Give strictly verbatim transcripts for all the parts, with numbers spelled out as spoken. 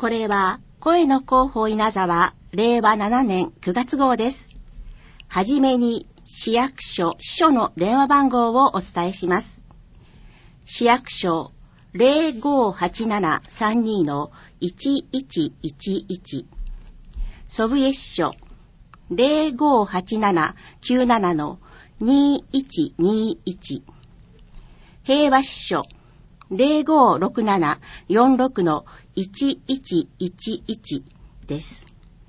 これは声の広報稲沢れいわななねんくがつ号です。はじめに市役所支所の電話番号をお伝えします。市役所 ゼロごーはちななさんに のいちいちいちいち、祖父江支所 ゼロごーはちななきゅうなな のにいちにいち、平和支所 ゼロごーろくななよんろく のいちいちいちいちです。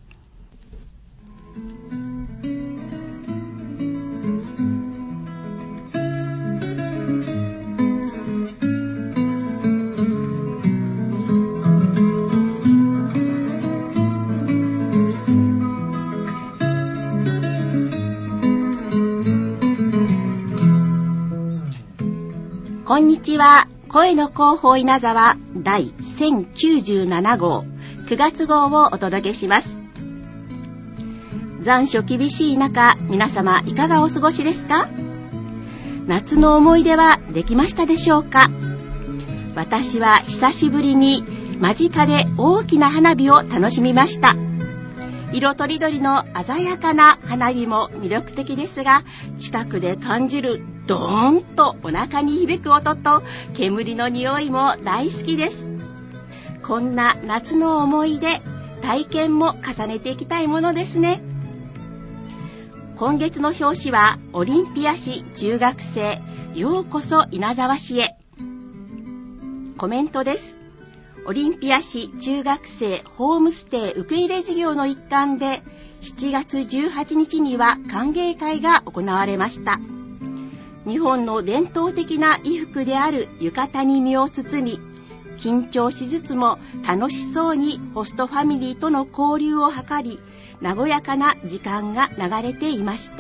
こんにちは。声の広報稲沢第せんきゅうじゅうなな号くがつ号をお届けします。残暑厳しい中、皆様いかがお過ごしですか？夏の思い出はできましたでしょうか？私は久しぶりに間近で大きな花火を楽しみました。色とりどりの鮮やかな花火も魅力的ですが、近くで感じるドーンとお腹に響く音と煙の匂いも大好きです。こんな夏の思い出、体験も重ねていきたいものですね。今月の表紙はオリンピア市中学生ようこそ稲沢市へ。コメントです。オリンピア市中学生ホームステイ受け入れ事業の一環でしちがつじゅうはちにちには歓迎会が行われました。日本の伝統的な衣服である浴衣に身を包み、緊張しつつも楽しそうにホストファミリーとの交流を図り、和やかな時間が流れていました。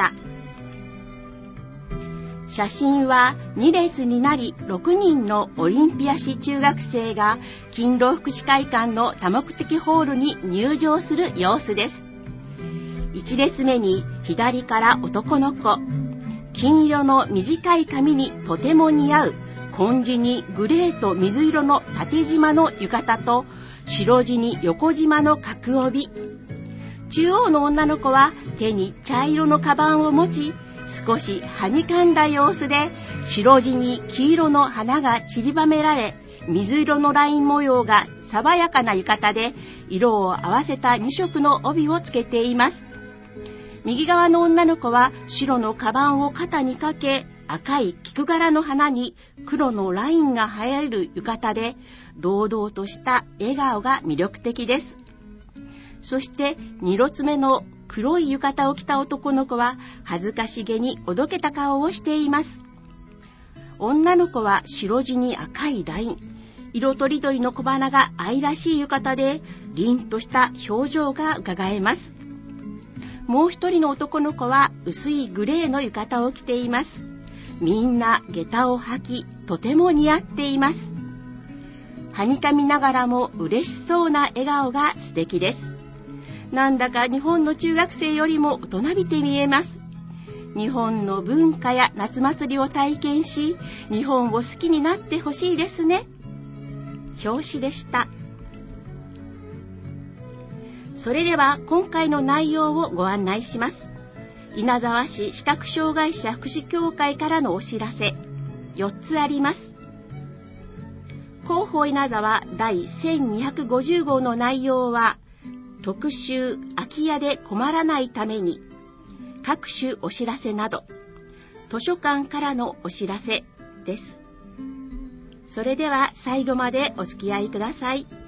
写真はに列になりろくにんのオリンピア市中学生が勤労福祉会館の多目的ホールに入場する様子です。いち列目に左から男の子、金色の短い髪にとても似合う紺地にグレーと水色の縦縞の浴衣と白地に横縞の角帯。中央の女の子は手に茶色のカバンを持ち、少しはにかんだ様子で白地に黄色の花が散りばめられ、水色のライン模様が爽やかな浴衣で色を合わせたに色の帯をつけています。右側の女の子は白のカバンを肩にかけ、赤い菊柄の花に黒のラインが映える浴衣で堂々とした笑顔が魅力的です。そしてに列目の黒い浴衣を着た男の子は恥ずかしげにおどけた顔をしています。女の子は白地に赤いライン、色とりどりの小花が愛らしい浴衣で凛とした表情が伺えます。もう一人の男の子は薄いグレーの浴衣を着ています。みんな下駄を履き、とても似合っています。はにかみながらも嬉しそうな笑顔が素敵です。なんだか日本の中学生よりも大人びて見えます。日本の文化や夏祭りを体験し、日本を好きになってほしいですね。表紙でした。それでは今回の内容をご案内します。稲沢市視覚障害者福祉協会からのお知らせよっつあります。広報稲沢第せんにひゃくごじゅう号の内容は、特集空き家で困らないために、各種お知らせなど、図書館からのお知らせです。それでは最後までお付き合いください。